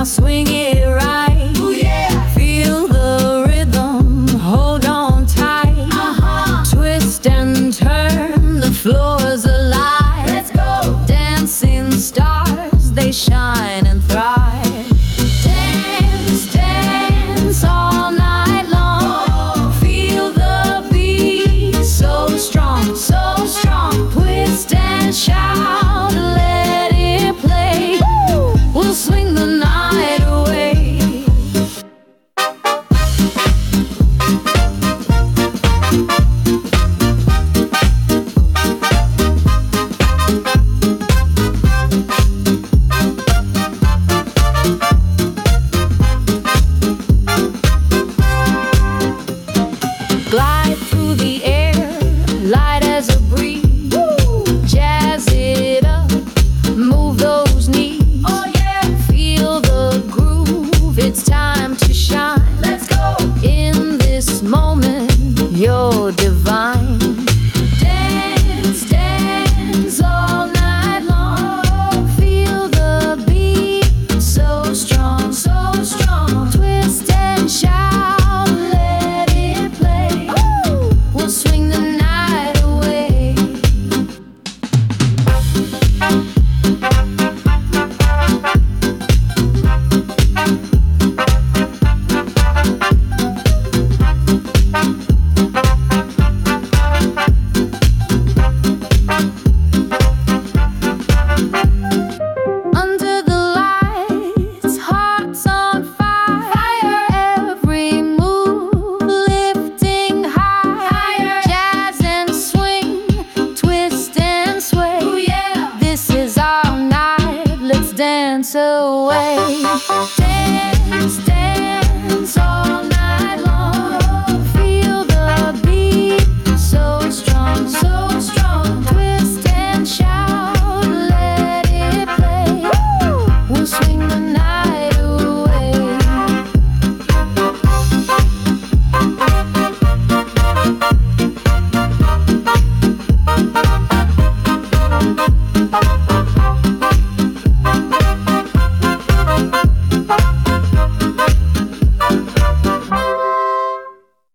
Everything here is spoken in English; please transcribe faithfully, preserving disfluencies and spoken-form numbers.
swing it right. Ooh, yeah. Feel the rhythm, hold on tight. Uh-huh. Twist and turn, the floor's alive. Let's go. Dancing stars, they shine and thrive. Dance, dance all night long. Feel the beat, so strong, so strong. Twist and shout, let it play. We'll swing the night away. Glide through the air, light as a breeze. Jazz it up, move those knees. Oh yeah. Feel the groove, it's time to shine. Let's go. In this moment, you're divine. Dance, dance all night long. Feel the beat, so strong, so strong. Twist and shout, let it play. We'll swing the night away.